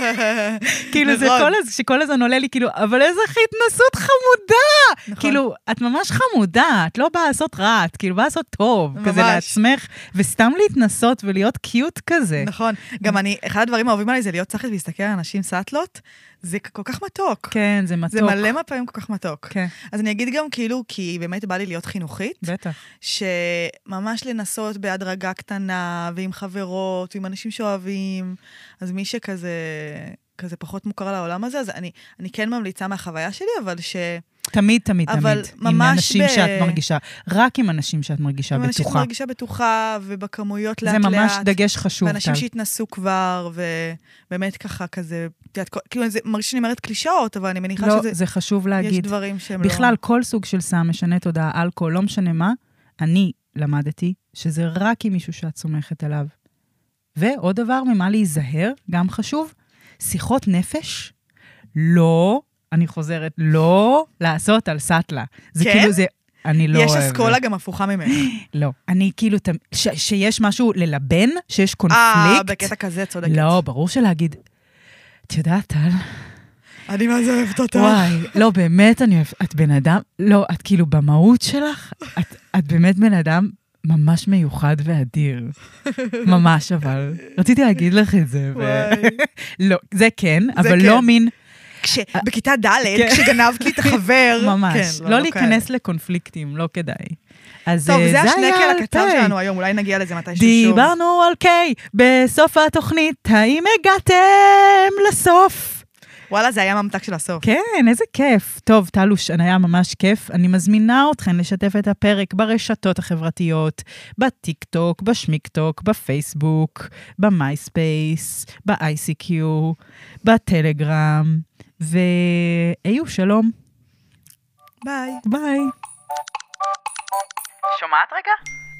כאילו זה שכל הזמן עולה לי, כאילו, אבל איזה התנסות חמודה! כאילו, את ממש חמודה, את לא באה לעשות רע, את כאילו באה לעשות טוב, ממש. כזה לעצמך, וסתם להתנסות ולהיות קיוט כזה. נכון. גם אחד הדברים האהובים עליי זה להיות צחת ולהסתכל על אנשים סאטלות, זה כל כך מתוק. כן, זה מתוק. זה מלא מהפעמים כל כך מתוק. כן. אז אני אגיד גם כאילו, כי באמת בא לי להיות חינוכית, בטח. שממש לנסות בהדרגה קטנה, ועם חברות, ועם אנשים שאוהבים, אז מי שכזה פחות מוכר לעולם הזה, אז אני כן ממליצה מהחוויה שלי, אבל תמיד, תמיד, אבל תמיד. עם אנשים שאת מרגישה, רק עם אנשים שאת מרגישה בטוחה. עם אנשים שאת מרגישה בטוחה, ובכמויות לאט לאט. לאט. זה ממש דגש חשוב. ואנשים שהתנסו כבר, ובאמת ככה כזה, כאילו זה מרגיש שאני אומרת קלישאות, אבל אני מניחה שזה... לא, זה חשוב להגיד. יש דברים שהם לא... בכלל, כל סוג של סם משנה תודעה, אלכוהול, לא משנה מה, אני למדתי שזה רק עם מישהו שאת סומכת עליו. ועוד דבר, ממה להיזהר, גם חשוב, שיחות נפש, לא, אני חוזרת, לא לעשות על סטלה. זה כן? כאילו זה, אני לא יש אוהב. אסכולה גם הפוכה ממך. לא, אני כאילו, שיש משהו ללבן, שיש קונפליקט. בקטע כזה, צודקת. לא, ברור שלהגיד, את יודעת, טל? אני מה זה אוהבת אותך. וואי, לא, באמת אני אוהבת, את בן אדם, לא, את כאילו במהות שלך, את באמת בן אדם ממש מיוחד ואדיר. ממש, אבל. רציתי להגיד לך את זה. לא, זה כן, אבל לא מין... בכיתה ד', כשגנבת לי את החבר. ממש. לא להיכנס לקונפליקטים, לא כדאי. טוב, זה השנקל הקצר שלנו היום, אולי נגיע לזה מתי ששוב. דיברנו על קיי, בסוף התוכנית, האם הגעתם לסוף? וואלה, זה היה ממתק של הסוף. כן, איזה כיף. טוב, טלוש, היה ממש כיף. אני מזמינה אתכן לשתף את הפרק ברשתות החברתיות, בטיק-טוק, בשמיק-טוק, בפייסבוק, במייספייס, ב-ICQ, בטלגרם, ואיו, שלום. ביי. ביי. שומעת רגע?